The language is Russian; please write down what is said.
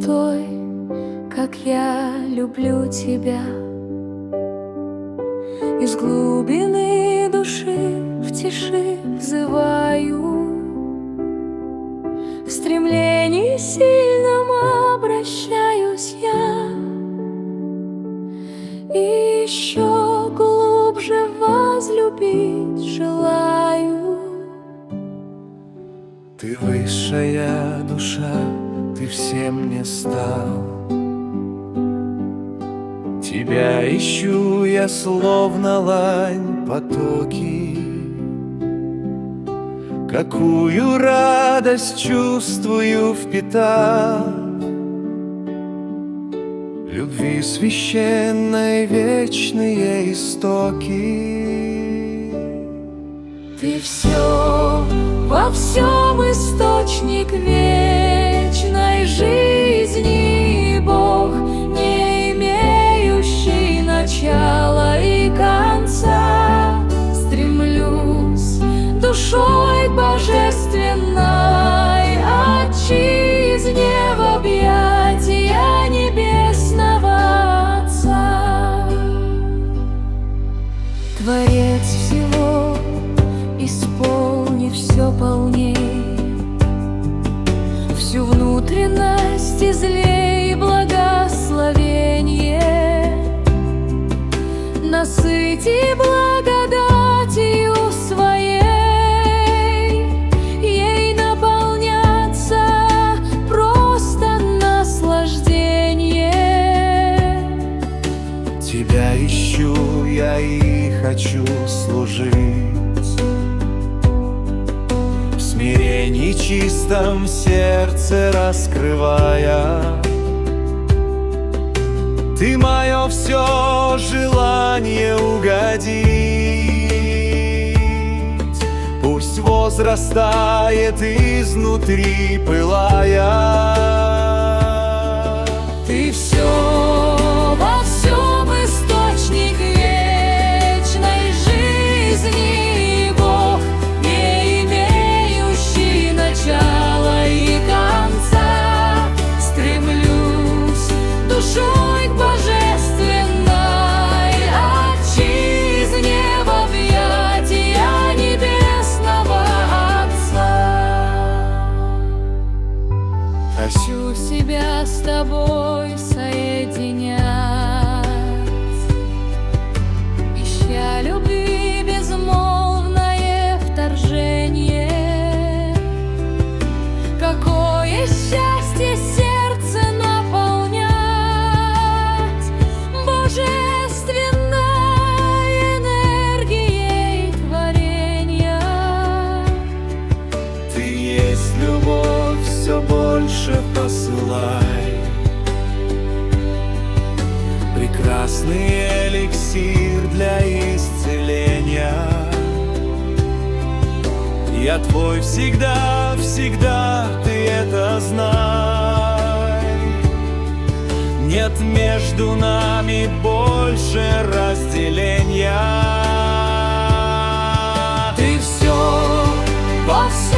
той, как я люблю тебя. Из глубины души в тиши взываю, в стремлении сильном обращаюсь я, и еще глубже возлюбить желаю. Ты высшая душа, ты всем мне стал. Тебя ищу я, словно лань потоки. Какую радость чувствую, впитав любви священной вечные истоки. Ты все, во всем источник вечной жизни, Бог, не имеющий начала и конца. Стремлюсь душой божественной отчизне в объятия небесного Отца. Творец всего, исполни все полней, всю внутренность излей благословенье, насыти благодатью своей, ей наполняться просто наслаждение. Тебя ищу я и хочу служить, в смирении чистом сердце раскрывая. Ты мое все желание угодить, пусть возрастает изнутри, пылая. Ты все, во всем источник вечной жизни, Бог, не имеющий начала и конца. Стремлюсь душой к божественной отчизне в объятия небесного Отца. Хочу себя с тобой соединять, ища любви безмолвное вторжение. Какое счастье сердце наполнять божественной энергией творения. Ты есть любовь, все больше посылай, прекрасный эликсир для исцеления. Я твой всегда, всегда, ты это знай. Нет между нами больше разделения. Ты все, во всем